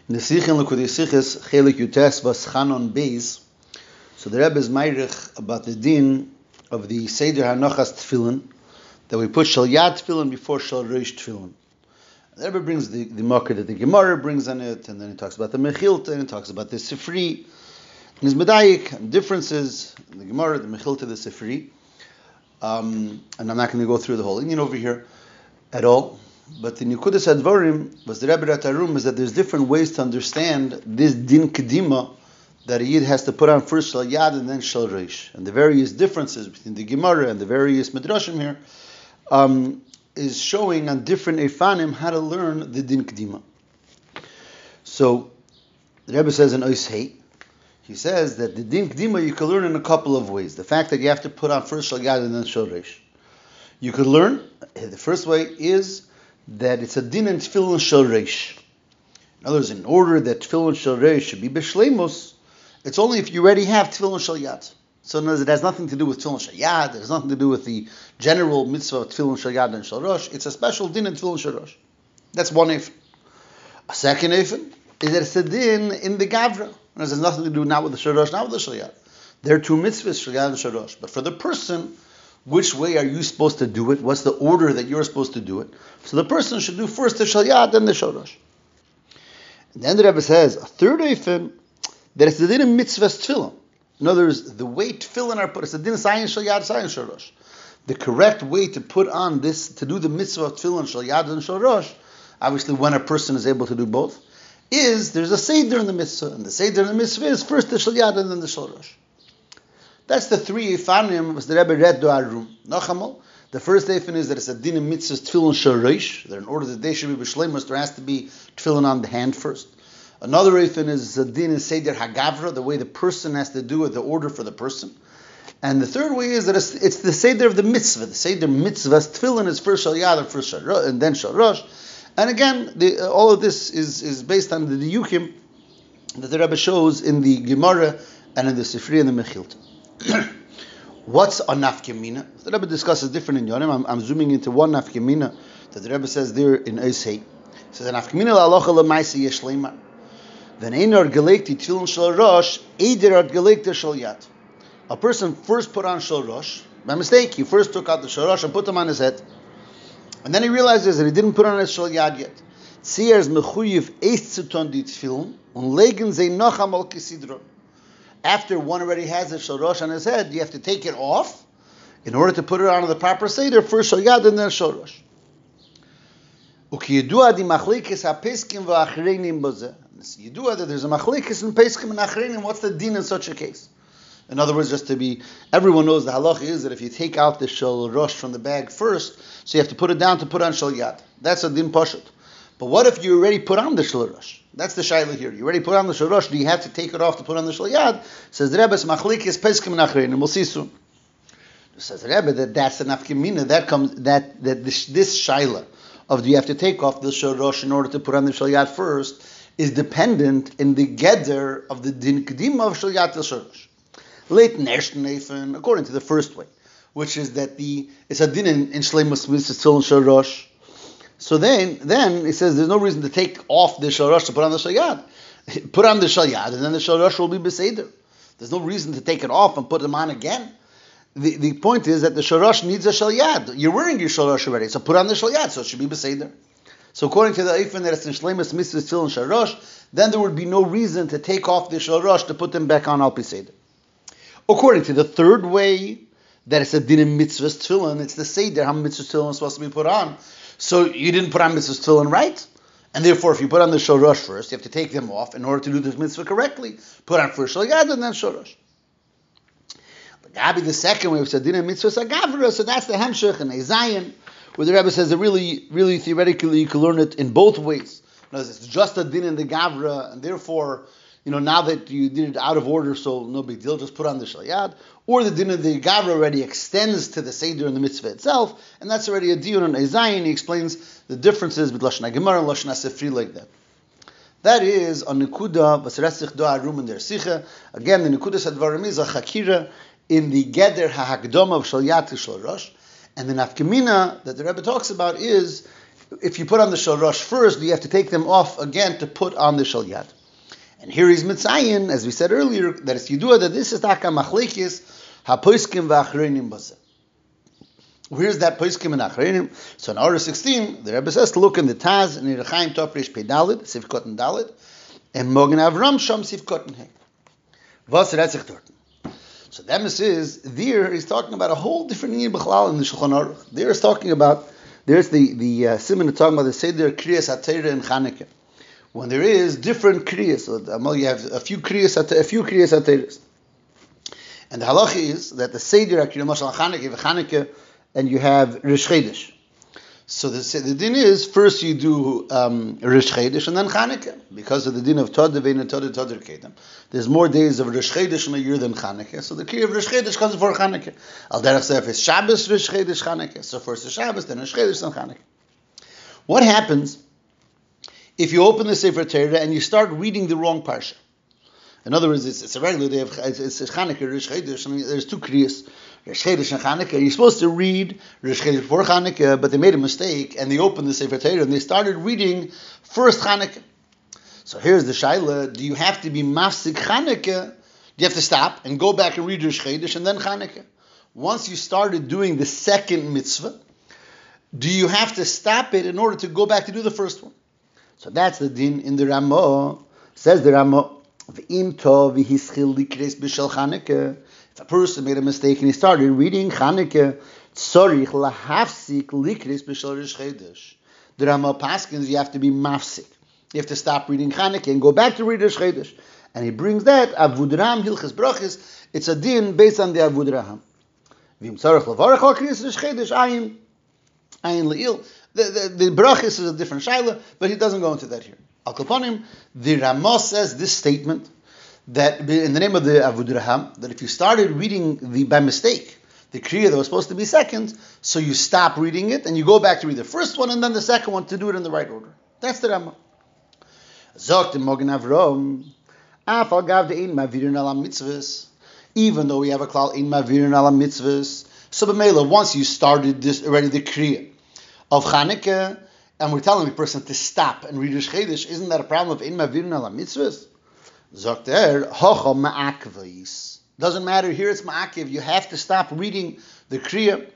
Nesich in Likutei Sichos Chelik Yutes Vas Chanon Beis. So the Rebbe is meirich about the din of the Seder Hanochas Tefillin, that we put Shal Yad Tefillin before Shal Reish Tefillin. The Rebbe brings the marker that the Gemara brings on it, and then he talks about the Mechilta, and he talks about the Sifri, and his Medayik, and differences in the Gemara, the Mechilta, the Sifri. And I'm not going to go through the whole Indian over here at all. But the Nekudas Advarim was the Rebbe Ratarum is that there's different ways to understand this din kedima that a Yid has to put on first Shal Yad and then Shal Reish. And the various differences between the Gemara and the various Midrashim here is showing on different Eifanim how to learn the din kedima. So the Rebbe says in Ois Hey, he says that the din kedima you can learn in a couple of ways. The fact that you have to put on first Shal Yad and then Shal Reish. You could learn, the first way is that it's a din in Tefillin Shal Reish. In other words, in order that Tefillin Shal Reish should be b'shleimus, it's only if you already have Tefillin Shal Yad. So in other words, it has nothing to do with Tefillin Shal Yad, it has nothing to do with the general mitzvah of Tefillin Shal Yad and Shal Rosh. It's a special din in Tefillin Shal Rosh. That's one eifin. A second eifin is that it's a din in the Gavra. It has nothing to do not with the Shal Rosh, not with the Shal Yad. There are two mitzvahs, Shal Yad and Shal Rosh. But for the person, which way are you supposed to do it? What's the order that you're supposed to do it? So the person should do first the Shal Yad, then the Shal Rosh. And then the Rebbe says, a third eifin, that it's the din of mitzvahs tefillin. In other words, the way tefillin are put, it's the din of sayin Shal Yad, sayin Shal Rosh. The correct way to put on this, to do the mitzvah of tefillin, Shal Yad and Shal Rosh, obviously when a person is able to do both, is there's a seder in the mitzvah, and the seder in the mitzvah is first the Shal Yad and then the Shal Rosh. That's the three Eifanim was the Rebbe read to our room. Nochamal. The first Eifan is that it's a din of mitzvahs tefillin Shal Reish, that in order that they should be b'shleimus, there has to be tefillin on the hand first. Another Eifan is a din in Seder Hagavra, the way the person has to do it, the order for the person. And the third way is that it's the Seder of the mitzvah. The Seder mitzvahs tefillin is first Shal Yad and first Shal Rosh, and then Shal Rosh. And again, all of this is based on the Diyukim that the Rebbe shows in the Gemara and in the Sifri and the Mechilta. What's a nafkemina? The Rebbe discusses different in Yonim. I'm zooming into one nafkemina that the Rebbe says there in Eis Hey. He says, nafkemina la'alocha l'maisi yesh leimar. Then einar gelekti tefillin Shal Rosh, eider art gelekti Shal Yad. A person first put on Shal Rosh, by mistake, he first took out the Shal Rosh and put them on his head. And then he realizes that he didn't put on his Shal Yad yet. Tziyer's mechuyev eis zuton di tefillin, und legen ze nocham al kisidron. After one already has a Shal Rosh on his head, you have to take it off in order to put it on the proper Seder, first Shal Yad and then Shal Rosh. Ukiyudua di machlekes ha-peskim va-achreinim bozeh. Yudua that there's a machlekes in peskim and achreinim. What's the din in such a case? In other words, just to be, everyone knows the halacha is that if you take out the Shal Rosh from the bag first, so you have to put it down to put on Shal Yad. That's a din pashut. But what if you already put on the Shal Rosh? That's the shayla here. You already put on the Shal Rosh. Do you have to take it off to put on the Shal Yad? Says the Rebbe, machlekes peskim and achreinim. We'll see soon. Says the Rebbe that's the nafkemina. That comes that this shayla of do you have to take off the Shal Rosh in order to put on the Shal Yad first is dependent in the geder of the din kedima of Shal Yad to Shal Rosh. Late Nershten, according to the first way, which is that it's a din in shleimus mitzvahs tefillin Shal Rosh. So then it says there's no reason to take off the Shal Rosh to put on the Shal Yad. Put on the Shal Yad, and then the Shal Rosh will be beseder. There's no reason to take it off and put them on again. The point is that the Shal Rosh needs a Shal Yad. You're wearing your Shal Rosh already, so put on the Shal Yad, so it should be beseder. So according to the Eifin that it's in shleimus mitzvahs tefillin Shal Rosh, then there would be no reason to take off the Shal Rosh to put them back on al beseder. According to the third way, that it's a din in mitzvahs tefillin, it's the seder how mitzvahs tefillin is supposed to be put on. So you didn't put on mitzvahs tefillin right, and therefore if you put on the Shal Rosh first, you have to take them off in order to do this mitzvah correctly. Put on first Shal Yad and then Shal Rosh. But Gabi, the second way, it's a din in mitzvahs agavra, so that's the hemshech and Ezayin, where the Rebbe says that really theoretically you can learn it in both ways. It's just a din in the gavra, and therefore, now that you did it out of order, so no big deal, just put on the Shal Yad. Or the din of the Gavra already extends to the Seder and the mitzvah itself, and that's already a diyun on Ezayin. He explains the differences with Lashon HaGemara and Lashon HaSifri like that. That is on Nekuda, Vasresich Doa Rum and Der Sicha. Again, the Nekuda Sadvarim is a Chakira in the Geder HaHakdom of Shal Yad to Shal Rosh. And the Nafkemina that the Rebbe talks about is if you put on the Shal Rosh first, you have to take them off again to put on the Shal Yad. And here he's mitzayin, as we said earlier, that it's Yidua that this is Taka Machlekes HaPoiskim V'Achreinim Baseh. Where's that Poiskim and Achreinim? So in Orah 16, the Rebbe says to look in the Taz and Yerechaim Toprish Pedalid, Sivkot and Dalid, and Mogen Avram Sham Sivkot and He. Was Retzich Torten. So that is there he's talking about a whole different Niyah B'chlal in the Shulchan Aruch. There is talking about, there's the Simon talking about the Seder Kriyas HaTeirah and Chanukah. When there is different Kriyas, so you have a few Kriyas HaTeirahs. And the halacha is that the Seder Chanukah, and you have Rish Chodesh. So the din is, first you do Rish Chodesh and then Chanukah, because of the din of Tod Devein and Tod Kedem. There's more days of Rish Chodesh in a year than Chanukah, so the key of Rish Chodesh comes before Chanukah. Al derech sef is Shabbos Rish Chodesh Chanukah. So first is Shabbos, then Rish Chodesh, then Chanukah. What happens if you open the Sefer Torah and you start reading the wrong parsha? In other words, it's a regular day of it's Chanukah, Rish Chodesh, and there's two kriyas. Rish Chodesh and Chanukah, you're supposed to read Rish Chodesh before Chanukah, but they made a mistake and they opened the Sefer Torah and they started reading first Chanukah. So here's the shaila: do you have to be mafsik Chanukah? Do you have to stop and go back and read Rish Chodesh and then Chanukah? Once you started doing the second mitzvah, do you have to stop it in order to go back to do the first one? So that's the din in the Ramah. Says the Ramah, V'im tov v'hischil likres b'shel Chanukah. If a person made a mistake and he started reading Chanukah, tzorich lahafsik likris b'shel Rish Chodesh. The Ramah paskins, you have to be mafsik. You have to stop reading Chanukah and go back to read Rish Chodesh. And he brings that Avud Ram Hilchas Brachis. It's a din based on the Avud Ram. V'im tzorich lavarach al kris Rish Chodesh ayin le'il. The Brachis is a different shaila, but he doesn't go into that here. Al Kaponim, the Ramah says this statement, that in the name of the Avud Raham, that if you started reading by mistake, the Kriya that was supposed to be second, so you stop reading it and you go back to read the first one and then the second one to do it in the right order. That's the Ramah. Zogt in Mogen Avram, Afal gav de ein mavirin ala mitzvahs, even though we have a klal ein mavirin ala mitzvahs, so b'meila, once you started this already the Kriya of Chanukah, and we're telling the person to stop and read Rish Chodesh, isn't that a problem of ein mavirin ala mitzvahs? Zogt hocha ma'akvais. Doesn't matter, here it's ma'akiv. You have to stop reading the Kriya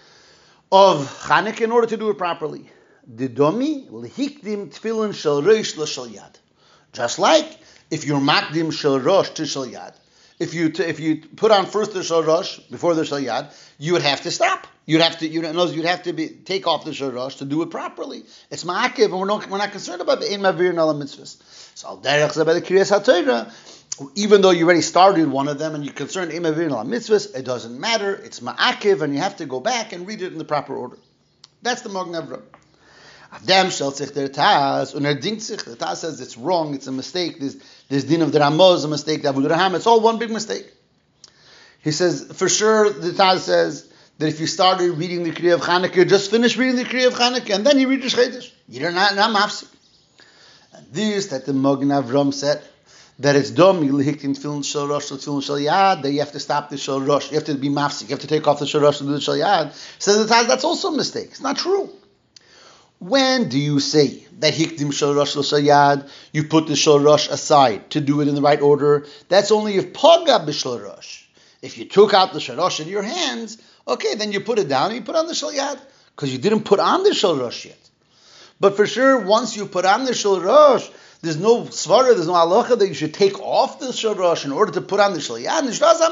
of Chanukah in order to do it properly. Didomi lehikdim tefillin shel rosh l'shel yad. Just like if you're makdim shel rosh to shel yad. If you put on first the shel rosh before the shel yad, you would have to stop. You'd have to take off the shel rosh to do it properly. It's ma'akiv, and we're not concerned about the ein mavir nala mitzvahs. So al derech zeh by the Kriyas HaTorah, even though you already started one of them and you're concerned ein mavir nala mitzvahs, it doesn't matter. It's ma'akiv, and you have to go back and read it in the proper order. That's the Mogen Avram. Adam shel sich der Taz, und dinkt sich. The Taz says it's wrong, it's a mistake. This din of the Ramah is a mistake. The Avud Raham, it's all one big mistake. He says, for sure, the Taz says that if you started reading the Kriya of Chanukah, just finish reading the Kriya of Chanukah, and then you read Rish Chodesh. You're not mafsik. And this, that the Mogen Avram said, that it's dom, you lihiktin tefillin shel rosh, tefillin shel yad, that you have to stop the shel rosh. You have to be mafsik. You have to take off the shel rosh to do the shel yad. Says the Taz, that's also a mistake. It's not true. When do you say that hikdim shel rosh shel yad, you put the shel rosh aside to do it in the right order? That's only if paga b'shel rosh. If you took out the shel rosh in your hands, okay, then you put it down and you put on the shel yad, because you didn't put on the shel rosh yet. But for sure, once you put on the shel rosh, there's no svara, there's no halacha that you should take off the shel rosh in order to put on the shel yad.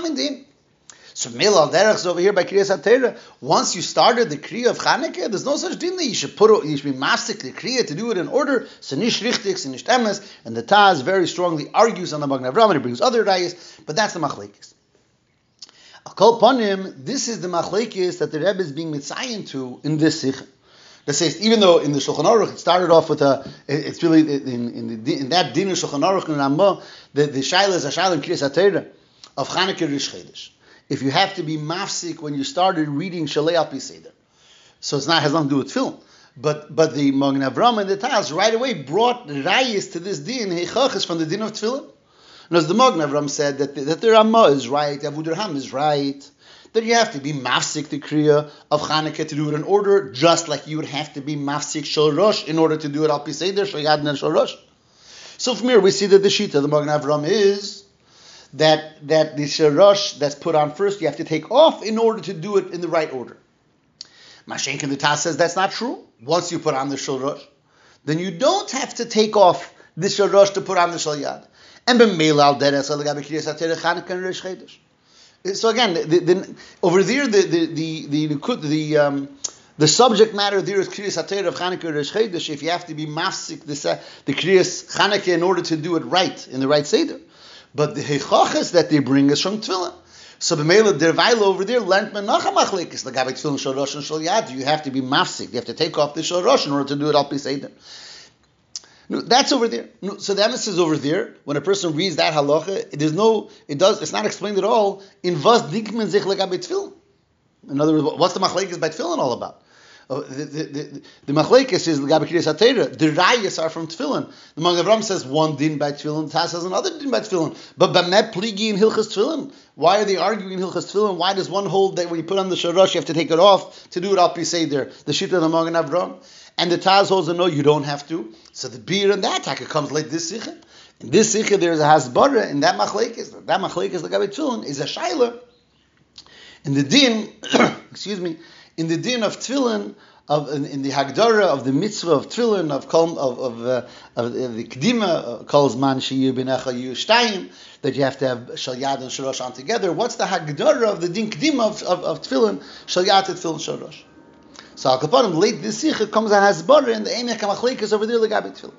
So Mela Derech over here by Kriyas HaTorah, once you started the Kriya of Chanukah, there's no such thing that you should be mastic the Kriya to do it in order. So nish richtig, so nish emes, and the Taz very strongly argues on the Mogen Avram, and he brings other rayas, but that's the machlekes. I'll call upon him. This is the machlekes that the Rebbe is being mitzayin to in this sikh. That says, even though in the Shulchan Aruch it started off with it's really in that din of Shulchan Aruch and Ramah, the shaila is a shaila in Kriyas HaTorah of Chanukah Rish Chodesh. If you have to be mafsik when you started reading Shalei Al Pi Seder, so it's not has nothing to do with film. But the Mogen Avram and the Taz right away brought rayis to this din heichachas from the din of tefillin. And as the Mogen Avram said that the Ramah is right, Avud Raham is right, that you have to be mafsik the kriya of Chanukah to do it in order, just like you would have to be mafsik shel rosh in order to do it al pi seder shel yad and shel rosh. So from here we see that the shita of the Magen Avraham is that the shel rosh that's put on first you have to take off in order to do it in the right order. Mashenk in the Taz says that's not true. Once you put on the shel rosh, then you don't have to take off the shel rosh to put on the shel yad. And b'meila al deres al gabe kriyas atera Chanukah and Rosh Chodesh. So again, over there, the subject matter there is Kriyas HaTorah of Chanukah and Rosh Chodesh. If you have to be mafsik the Kriyas Chanukah in order to do it right in the right seder, but the heichachas that they bring is from Tefillah. So b'meila dervaila over there learned menacha machlekes l'gabe Tefillin shel rosh and shel yad. You have to be mafsik. You have to take off the shel rosh in order to do it al pi seder. No, that's over there. No, so the emphasis is over there. When a person reads that halacha, it's not explained at all. In vas dikmen zich legabe tefillin. In other words, what's the machlekes by tefillin all about? The machlekes is legabe kriyas hatera. The rayas are from tefillin. The Magen Avraham says one din by tefillin, Taz says another din by tefillin. But b'met pligi in hilchas tefillin. Why are they arguing in hilchas tefillin? Why does one hold that when you put on the sharash you have to take it off to do it al pi seder? The shita of the Magen Avraham. And the Taz holds that no, you don't have to. So the beer and that taka comes like this sikha. In this sikha there is a hasbara, and that machlekes legabe tefillin is a shaila. In the din, in the din of tefillin, in the hagdara of the mitzvah of tefillin of the kedima calls man sheyu b'necha yu shtayim, that you have to have shal yad and shal rosh on together. What's the hagdara of the din kedima of tefillin shal yad and tefillin shal rosh? So al kapanim late this sikha comes a hasbara, and the emek hamachlekes over there legabe tefillin.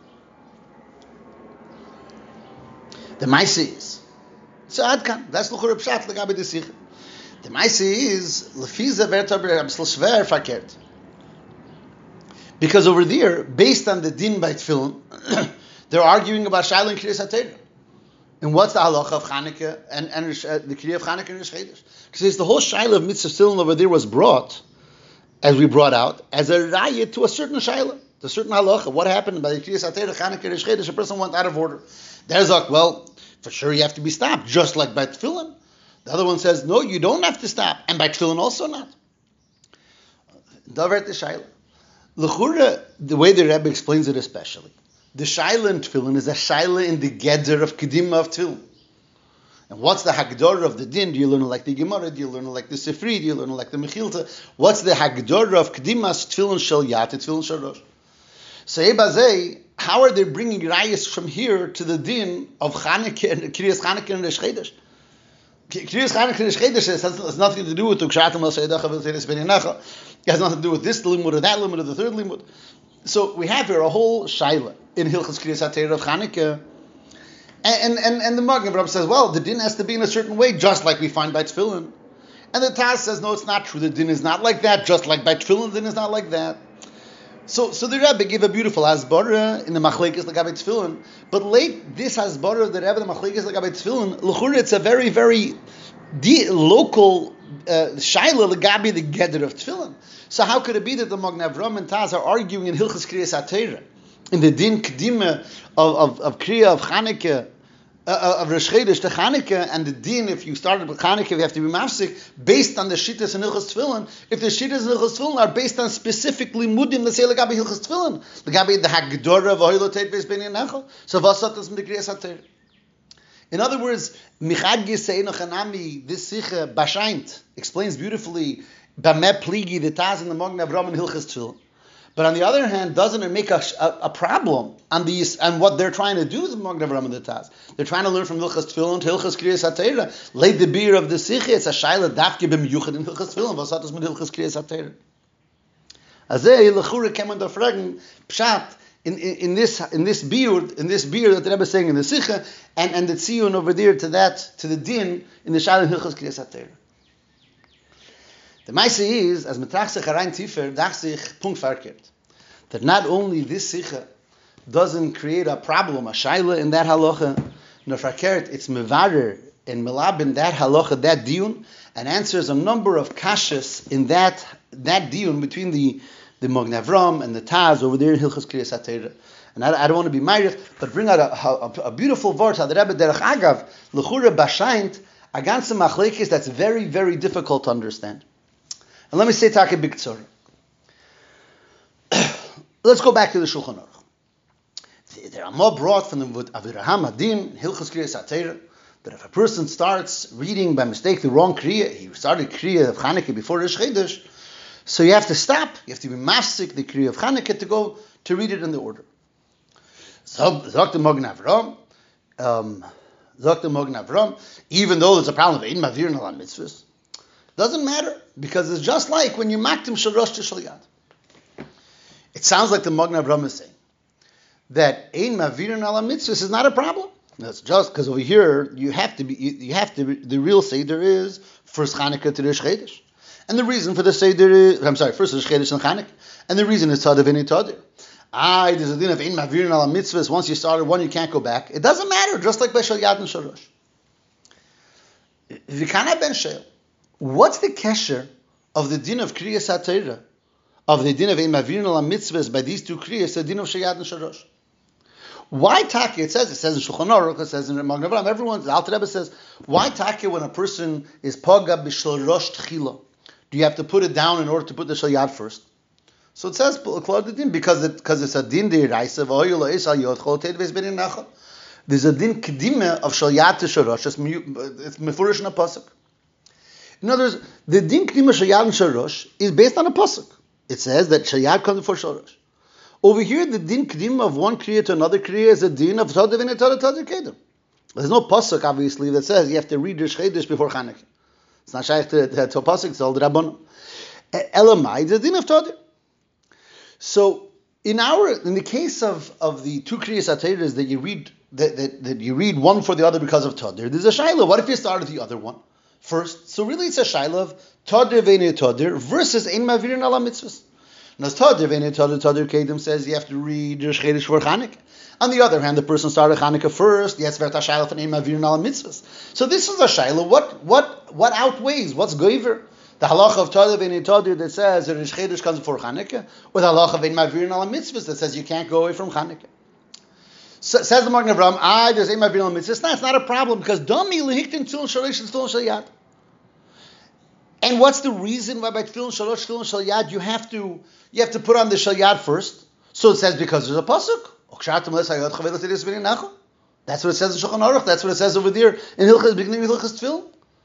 The ma'aseh is so adkan. That's l'chur pshat legabe the sikha. The ma'aseh is lefiza verta b'sl shver fakert. Because over there, based on the din by tefillin, they're arguing about shayla and kriyas hatera. And what's the halacha of Chanukah and the kriya of Chanukah and Rosh Chodesh? Because the whole shayla of mitzvah tefillin over there was brought, as we brought out, as a raya to a certain shayla, to a certain halacha. What happened by the kriyas hatera, Chanukah and Rosh Chodesh? A person went out of order. There's like, well, for sure you have to be stopped, just like by tefillin. The other one says, no, you don't have to stop, and by tefillin also not. Davar the shayla. L'chura, the way the Rebbe explains it especially, the shayla in tefillin is a shayla in the geder of kedima of tefillin. And what's the hagdorah of the din? Do you learn it like the Gemara? Do you learn it like the Sifri? Do you learn it like the Mechilta? What's the hagdorah of kedimas tefillin shel yat, tefillin shel rosh? So Ebazei, how are they bringing rayas from here to the din of Chanukah and Kriyas Chanukah and Rosh Chodesh? Kriyas Chanukah and Rosh Chodesh has nothing to do with Ukshatam al Seidacha v'Seidas Ben Yenacha. It has nothing to do with this limud or that limud or the third limud. So we have here a whole shaila in Hilchas Kriyas HaTorah of Chanukah. And the Magen Avraham says, well, the din has to be in a certain way, just like we find by tefillin. And the Taz says, no, it's not true. The din is not like that, just like by tefillin, the din is not like that. So the Rebbe gave a beautiful hasbara in the machlekes legabe tefillin, but late this hasbara of the Rebbe, the machlekes legabe tefillin, l'chura, it's a very, very local shaila legabe the geder of tefillin. So how could it be that the Magen Avraham and Taz are arguing in Hilchas Kriyas HaTorah, in the din kedima of kriya of Chanukah, of Rosh Chodesh to Chanukah, and the din, if you started with Chanukah, you have to be mafsik, based on the shittas and Hilchas Tefillin. If the shittas and Hilchas Tefillin are based on specifically mudim, let's say legabe Hilchas Tefillin, legabe the hagdorah of Ohilotet Beis Ben Yenacha, so vasatas from the Kriyas HaTorah. In other words, Michad Giseinu Chanami, this Sikha Bashaint explains beautifully Bameh Pligi, the Taz and the Magen Avraham and Hilchas Tefillin. But on the other hand, doesn't it make a problem on these and what they're trying to do with the Magen Avraham and the Taz? They're trying to learn from Hilchas Tefillin to Hilchas Kriyas HaTorah. Late the beer of the Sikha, it's a shayla dafke b'miyuchad in Hilchas Tefillin. Vasatas mit Hilchas Kriyas HaTorah. Azay lechura came under fragen pshat in this beer that the Rebbe is saying in the Sikha and the tziyun over there to the din in the shayla Hilchas Kriyas HaTorah. The Maisa is, as Metrachsich Harain Tifer, Dachsich Punkt Farkert, that not only this Sikha doesn't create a problem, a Shaila in that halacha, nor Farkert, it's Mevarer and Melabin that halacha, that diyun, and answers a number of kashas in that diyun between the Magen Avraham and the Taz over there in Hilchas Kriyas HaTorah. And I don't want to be ma'arich, but bring out a beautiful word, how the Rebbe Derech Agav, L'chura Bashaint, a ganze machlekes that's very, very difficult to understand. And let me say take a big tzor. Let's go back to the Shulchan Aruch. The Ramah brought from the Aviraham Adin, Hilchos Kriyas HaTorah, that if a person starts reading by mistake the wrong Kriya, he started Kriya of Chanukah before Rosh Chodesh, so you have to stop, you have to be mafsik the Kriya of Chanukah to go to read it in the order. So, Zok the Mogen Avram, even though there's a problem of Ein Mavir Nal Mitzvahs, doesn't matter, because it's just like when you maktim Shal Rosh to Shal Yad. It sounds like the Mogen Avram is saying that Ein Mavir Nal Mitzvahs is not a problem. That's just because over here you have to the real Seder is first Chanukah to Rosh Chodesh. And the reason for the Seder is, first Rosh Chodesh and Chanukah. And the reason is Tadav V'nei Tadir. There's a din of Ein Mavir Nal Mitzvahs. Once you started one, you can't go back. It doesn't matter, just like by Shal Yad and Shal Rosh. V'kana ben Sheil. What's the kesher of the din of Kriyas HaTorah, of the din of Ein Mavir Nal Mitzvahs by these two Kriyas, the din of Shal Yad and Shal Rosh? Why Taki? It says in Shulchan Aruch, it says in Mogen Avram, everyone, the Alter Rebbe says, why Taki when a person is Paga b'Shal Rosh Tchila? Do you have to put it down in order to put the Shal Yad first? So it says, because it's a din d'iraisa, there's a din kedima of Shal Yad to Shal Rosh, it's mefurish in a pasuk. In other words, the din kedima Shal Yad and Shal Rosh is based on a pasuk. It says that Shal Yad comes before Shal Rosh. Over here, the din kedima of one kriya to another kriya is a din of Tadav V'nei Tadir Kedem. There's no pasuk, obviously, that says you have to read Rosh Chodesh before Chanukah. It's not shaykh to a pasuk, it's all the Rabbanon. Elamai, the din of Tadir. So, in the case of the two kriyas HaTorahs that you read that you read one for the other because of Tadir, there's a shayla. What if you started the other one first? So really, it's a shayla of Tadir V'nei Tadir versus Ein Mavir Nal Mitzvahs. Now, Tadir V'nei Tadir Kedem says you have to read Rosh Chodesh for Chanukah. On the other hand, the person started Chanukah first. Yes, v'et hashayla for Ein Mavir Nal Mitzvahs. So this is a shayla. What outweighs? What's goiver? The halacha of Tadir V'nei Tadir that says that Rosh Chodesh comes before Chanukah, or the halacha of Ein Mavir Nal Mitzvahs that says you can't go away from Chanukah. So, says the Mogen Avram, there's Ein Mavir Nal Mitzvahs. It's not a problem because Dami lehiktin Tefillin Shal Rosh and Tefillin Shal Yad. And what's the reason why by Tefillin Shal Rosh, Tefillin Shal Yad you have to put on the Shal Yad first? So it says because there's a pasuk. That's what it says in Shulchan Aruch. That's what it says over there in Hilchos, beginning with Hilchos Tefillin.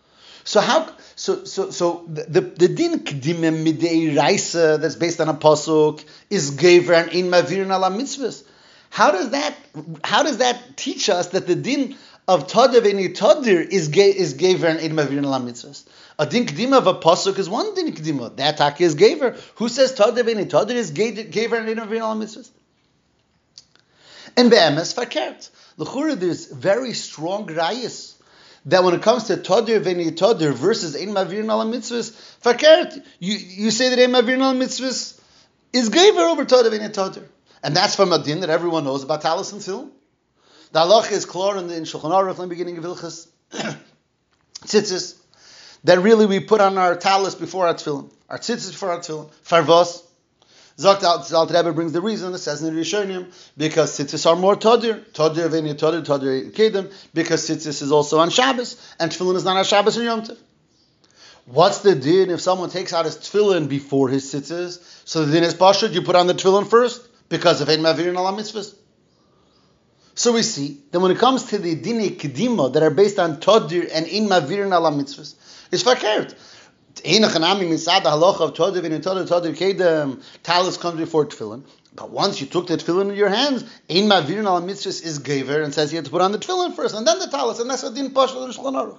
So the din k'dimem midei raisa that's based on a pasuk is gever and Ein Mavir Nal Mitzvahs. How does that teach us that the din of Tadir V'nei Tadir is gever and Ein Mavir Nal Mitzvahs? A din k'dima of a pasuk is one din k'dima. That taki is gever. Who says Tadir V'nei Tadir is gever and Ein Mavir Nal Mitzvahs? And be'emes fakert. L'chura, there's very strong rayas that when it comes to Tadir V'nei Tadir versus Ein Mavir Nal Mitzvahs, fakert, you say that Ein Mavir Nal Mitzvahs is gever over Tadir V'nei Tadir. And that's from a din that everyone knows about talis and tefillin. The halacha is clear in Shulchan Aruch, in the beginning of Hilchos Tzitzis, that really we put on our talis before our tefillin, our tzitzis before our tefillin. Farvos. Zok Alter Rebbe brings the reason, it says in the Rishonim, because tzitzis are more Tadir V'nei Tadir Kedem, because tzitzis is also on Shabbos, and tefillin is not on Shabbos and Yom Tov. What's the din if someone takes out his tefillin before his tzitzis? So the din is pashut, you put on the tefillin first, because of Ein Mavir Nal Mitzvahs. So we see that when it comes to the dinei kedima that are based on Tadir and Ein Mavir Nal Mitzvahs, it's fakert. Einachanami misad halacha of Tadir V'nei Tadir Kedem, talis comes before tefillin. But once you took the tefillin in your hands, Ein Mavir Nal Mitzvahs is gever and says you have to put on the tefillin first and then the talis, and that's what din pashut in Shulchan Aruch.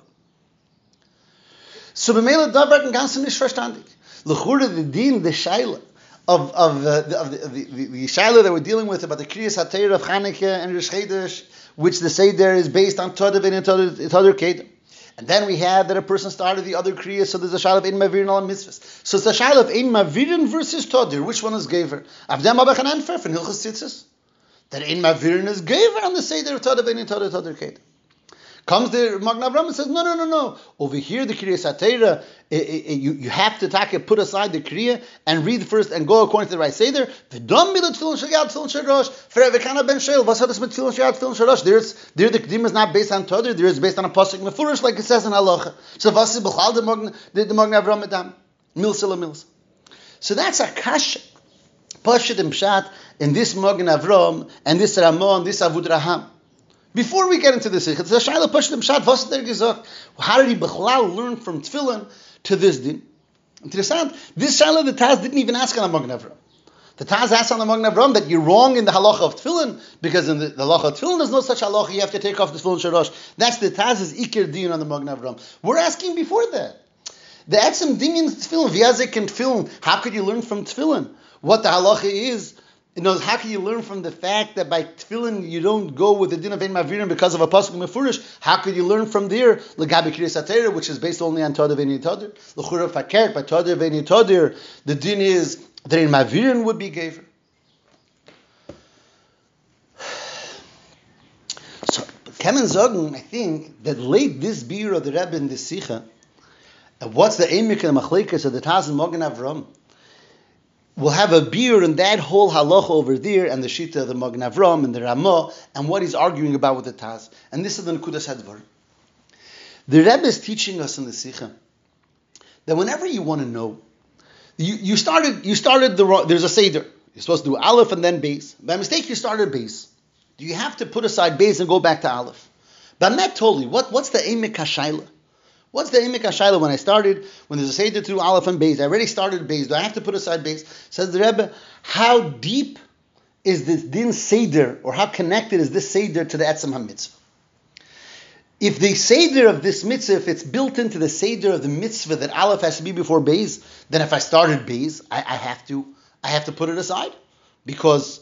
So b'meila davar kan ganzen nicht verstandig. L'chura the din the shayla of the shayla that we're dealing with about the Kriyas HaTorah of Chanukah and Rosh Chodesh, which the Seder is based on Tadir V'nei Tadir Kedem. And then we had that a person started the other Kriyas, so there's a shayla of Ein Mavir Nal Mitzvahs. So it's a shayla of Ein Mavir versus Tadir. Which one is gever? Avdem Abachan Anfer from Hilchos Tzitzis. That Ein Mavir is gever on the Seder of Tadir V'nei Tadir Kedem. Comes the Magen Avraham and says, no. Over here, the Kriya Satira, you have to put aside the Kriya and read first and go according to the right Seder. V'dam milat tefillin shel yad, tefillin shel rosh. V'kana ben sheil. Was hat es mit tefillin shel yad, tefillin shel rosh? There the Kedim is not based on Toder. There is based on a pasuk mefurish, like it says in Halacha. So was is b'chal the Magen Avraham medam milsa lemilsa. So that's a kasha. Pashut and Pshat in this Magen Avraham and this Ramah and this Avud Raham. Before we get into this, it's a Shaila Pashut and Pshat. Was der gesagt? How did he Bechlal learn from Tefillin to this din? Interessant. This Shaila the Taz didn't even ask on the Magen Avraham. The Taz asked on the Magen Avraham that you're wrong in the halacha of Tefillin because in the halacha of Tefillin there's no such halacha. You have to take off the Tefillin Sharash. That's the Taz's Iker din on the Magen Avraham. We're asking before that. The Etzem Dinyan Tefillin, V'yazik and Tefillin. How could you learn from Tefillin what the halacha is? How can you learn from the fact that by tefillin you don't go with the din of ein mavirim because of a pasuk mefurish? How could you learn from there legabe kriya satira, which is based only on toder ve'ni toder? L'chura fakert by toder ve'ni toder. The din is that ein mavirim would be gever. So Kemen Zogen, I think that late this beer of the Rebbe in the Sicha, what's the eimik and machlekes of the Taz and Magen Avraham? We'll have a beer in that whole halacha over there, and the shita of the Magen Avraham and the Ramah, and what he's arguing about with the Taz. And this is the Nekudas Hadvar. The Rebbe is teaching us in the Sicha that whenever you want to know, you started the wrong. There's a seder. You're supposed to do Aleph and then Beis. By mistake, you started Beis. Do you have to put aside Beis and go back to Aleph? But I'm not totally. What's the Eimek HaShaila? What's the Eimek HaShaila when there's a Seder to Aleph and Beis? I already started Beis. Do I have to put aside Beis? Says the Rebbe, how deep is this Din Seder, or how connected is this Seder to the Etzem HaMitzvah? If the Seder of this mitzvah, if it's built into the Seder of the mitzvah that Aleph has to be before Beis, then if I started Beis, I have to put it aside. Because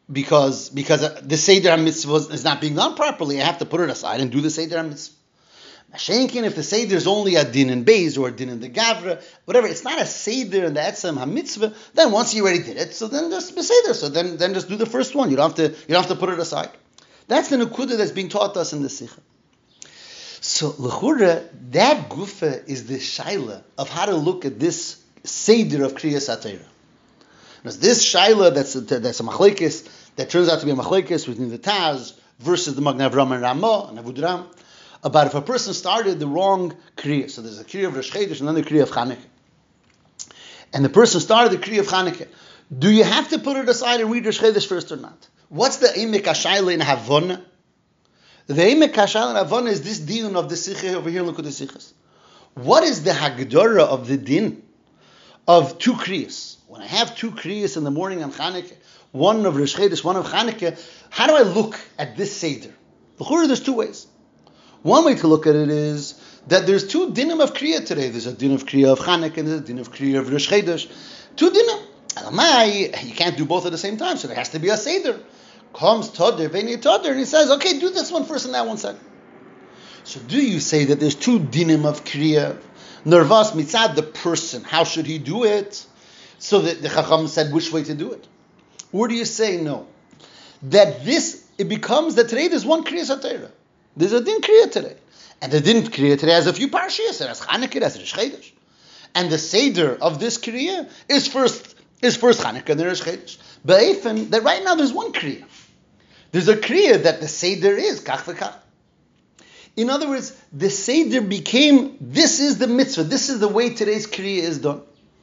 the Seder HaMitzvah is not being done properly, I have to put it aside and do the Seder HaMitzvah. Mashenkin, if the Seder is only a din in Beis or a din in the Gavra, whatever, it's not a Seder in the Etzem HaMitzvah, then once you already did it, so then just be Seder, so then just do the first one. You don't have to put it aside. That's the Nekuda that's being taught us in the Sikha. So, L'chura, that Gufa is the Shaila of how to look at this Seder of Kriya Satira. This Shaila that's a Machlekes, that turns out to be a Machlekes between the Taz versus the Magen Avraham and Ramah and Avud Ram, about if a person started the wrong Kriya. So there's a Kriya of Rosh Chodesh and then the Kriya of Chanukah. And the person started the Kriya of Chanukah. Do you have to put it aside and read Rosh Chodesh first or not? What's the Eimek HaShaila in Havona? The Eimek HaShaila in Havona is this din of the Sikha over here in Likkutei Sichos. What is the Hagdara of the din of two Kriyas? When I have two Kriyas in the morning on Chanukah, one of Rosh Chodesh, one of Chanukah, how do I look at this Seder? There's two ways. One way to look at it is that there's two dinim of Kriya today. There's a din of Kriya of Chanukah and there's a din of Kriya of Rosh Chodesh. Two dinim. You can't do both at the same time, so there has to be a Seder. Comes Toder, Veni Toder, and he says, okay, do this one first and that one second. So do you say that there's two dinim of Kriya? Nervas mitzad, the person, how should he do it? So that the Chacham said which way to do it. Or do you say no? That it becomes that today there's one Kriya Satira. There's a din Kriya today. And the din Kriya today has a few parshiyas. It has Chanukah, it has Rosh Chodesh. And the Seder of this Kriya is first Chanukah and then Rosh Chodesh. But even that right now there's one Kriya. There's a Kriya that the Seder is Kach v'Kach. In other words, the Seder became, this is the mitzvah, this is the way today's Kriya is done.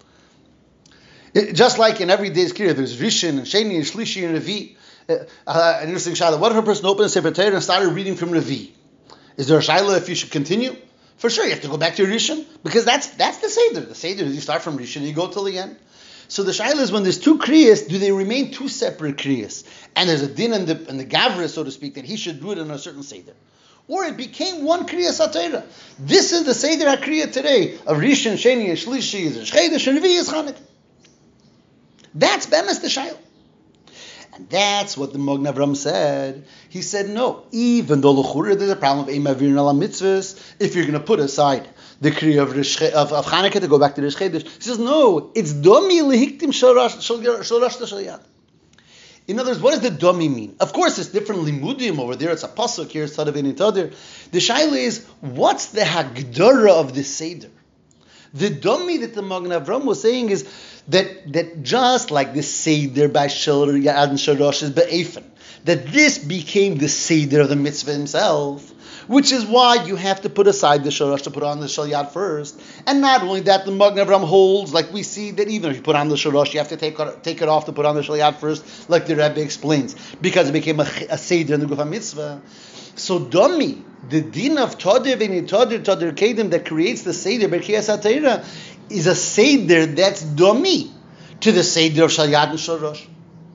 Just like in every day's Kriya, there's Rishon and Sheni and Shlishi and Revi. An interesting shaila. What if a person opened a Sefer Torah and started reading from Revi? Is there a shaila if you should continue? For sure, you have to go back to Rishon, because that's the Seder. The Seder is you start from Rishon and you go till the end. So the shaila is when there's two kriyas, do they remain two separate kriyas? And there's a din in the Gavra, so to speak, that he should do it in a certain Seder. Or it became one Kriya Satira. This is the Seder HaKriya today of Rishon, Sheni, and Shlishi, Rosh Chodesh, and Revi is Chanukah. That's Bemes the shaila. And that's what the Magen Avraham said. He said, no, even though l'chura there's a problem of Ein Mavirin Ala Mitzvahs, if you're going to put aside the Kriya of Chanukah to go back to Rosh Chodesh, he says, no, it's Domi Lehiktim Shel Rosh Yad. In other words, what does the dummy mean? Of course, it's different limudim over there. It's a pasuk here. It's Tadav Eini Tadir. The shaila is, what's the hagdara of the seder? The dummy that the Magen Avram was saying is that just like the seder by Shel Yad and Shalosh is be'efen, that this became the seder of the mitzvah himself, which is why you have to put aside the Shalosh to put on the Shel Yad first. And not only that, the Magen Avram holds, like we see, that even if you put on the Shalosh, you have to take it off to put on the Shel Yad first, like the Rebbe explains, because it became a seder in the Gufa mitzvah. So dummy, the din of Todev and Toder Kedim that creates the Seder Berkiyas HaTeira is a Seder that's dummy to the Seder of Shel Yad and Shel Rosh.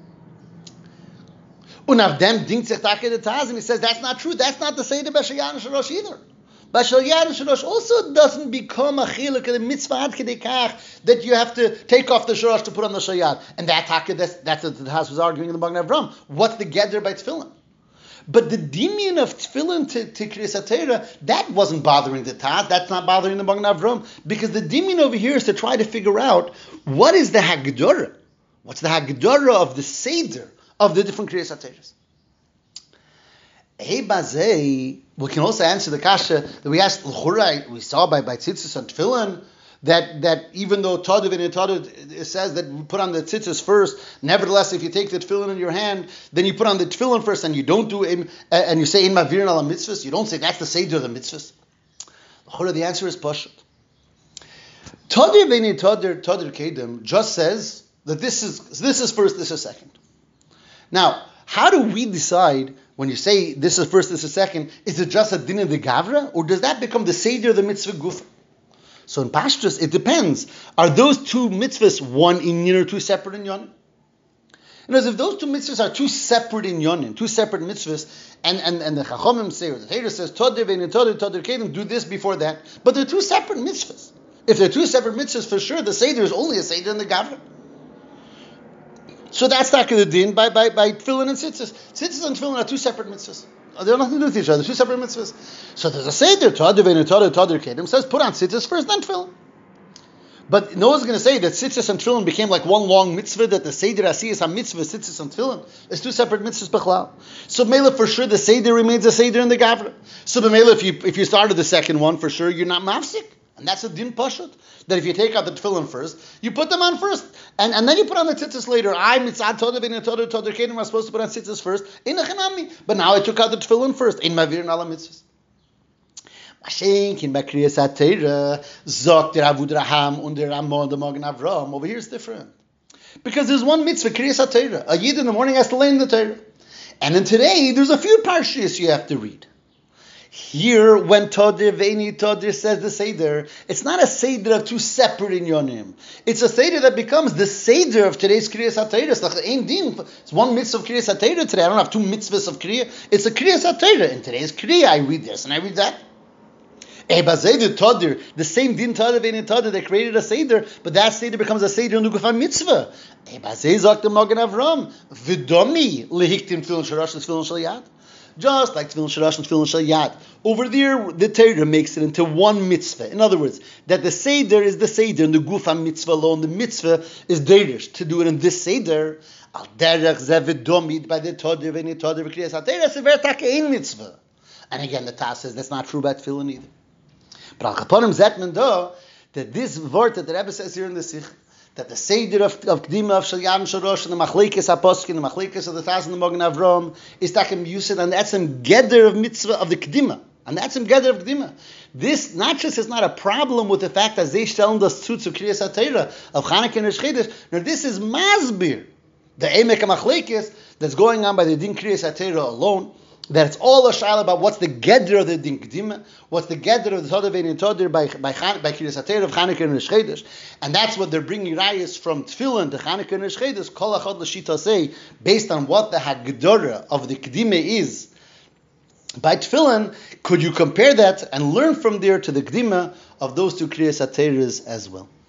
Unav dem dinkt sich Take the Tazim. He says that's not true. That's not the Seder by Shel Yad and Shel Rosh either. But Shel Yad and Shel Rosh also doesn't become a chiluk of the mitzvah ad kedei kach that you have to take off the Shel Rosh to put on the Shel Yad. And that's what the Taz was arguing in the Magen Avram. What's the gather by Tefillin? But the dimion of tefillin to Kriyas HaTeira, that wasn't bothering the Taz. That's not bothering the Magen Avram, because the dimion over here is to try to figure out what is the hagdara. What's the hagdara of the seder of the different Kriyas HaTeiras? Hey bazei, we can also answer the kasha that we asked. We saw by tzitzis on tefillin that even though Tadav and Tadav, it says that we put on the tzitzis first, nevertheless, if you take the tefillin in your hand, then you put on the tefillin first, and you don't do it, and you say in mavirin ala mitzvahs, you don't say that's the seder of the mitzvahs. The answer is pashut. Tadav and Tadav Kedim just says that this is first, this is second. Now, how do we decide when you say this is first, this is second? Is it just a din of the gavra, or does that become the seder of the mitzvah gufa? So in Pashtus, it depends. Are those two mitzvahs one inyan or two separate inyanim? In other words, if those two mitzvahs are two separate inyanim, two separate mitzvahs, and the Chachamim say, or the Torah says, Todev and Todev Kedim, do this before that, but they're two separate mitzvahs. If they're two separate mitzvahs, for sure, the Seder is only a Seder in the Gavra. So that's not going to din by tefillin and tzitzis. Tzitzis and tefillin are two separate mitzvahs. They have nothing to do with each other. Two separate mitzvahs. So there's a seder. Todev and Todev Kedim says put on tzitzis first, then tefillin. But no one's going to say that tzitzis and tefillin became like one long mitzvah. That the seder asiyas ha-mitzvah tzitzis and tefillin is two separate mitzvahs b'chlal. So mele for sure the seder remains a seder in the gavra. So mele if you started the second one, for sure you're not mafsik. And that's a din pashut. That if you take out the tefillin first, you put them on first. And then you put on the tzitzis later. I mitzad todev and todev kedim are supposed to put on tzitzis first. In a chanami. But now I took out the tefillin first. In mavir and ala mitzvahs. Mashenkin b'kriyas HaTeira zok der Avud Raham und der Ramon the Magen Avram. Over here it's different. Because there's one mitzvah, kriyas HaTeira. A yid in the morning has to lay in the Torah. And then today, there's a few parshas you have to read. Here, when Todev Eini Todev says the Seder, it's not a Seder of two separate inyonim. It's a Seder that becomes the Seder of today's Kriyas HaTeira. It's one mitzvah of Kriyas HaTeira today. I don't have two mitzvahs of Kriya. It's a Kriyas HaTeira. In today's Kriya, I read this and I read that. The same din Todev Eini Todev that created a Seder, but that Seder becomes a Seder in the Gufa mitzvah. Sagt the Magen Avram, V'domi lehiktim tefillin shel Rosh tefillin shel Yad. Just like tefillin shel Rosh and tefillin shel Yad. Over there, the Torah makes it into one mitzvah. In other words, that the Seder is the Seder, and the Gufa mitzvah alone, the mitzvah is derish to do it in this Seder. Al derech zeh v'domid by the Todev Eini Todev v'kriyas HaTeira sever take ein mitzvah. And again, the Taz says that's not true about tefillin either. But al kaponim zet men do that this word that the Rebbe says here in the Sikh, that the Seder of Kedima of Shel Yad and Shel Rosh and the Machlekes HaPoskin, the Machlekes of the Taz and the Magen Avram, is takem Yusid, and that's some gather of mitzvah of the Kedima. And that's some gather of Kedima. This not just is not a problem with the fact that they stellen das zu Kriyas HaTeira of Chanukah and Rosh Chodesh. Now this is Masbir, the Emek HaMachlekes that's going on by the Din Kriyas HaTeira alone. That it's all a shayla about what's the gedder of the din kedima, what's the gedder of the Todev Eini Todev by Kriyas HaTeira of Chanukah and Rosh Chodesh, and that's what they're bringing rayas from tefillin to Chanukah and Rosh Chodesh. Kol achad l'shita say based on what the hagdara of the kedima is by tefillin. Could you compare that and learn from there to the kedima of those two Kriyas HaTeiras as well?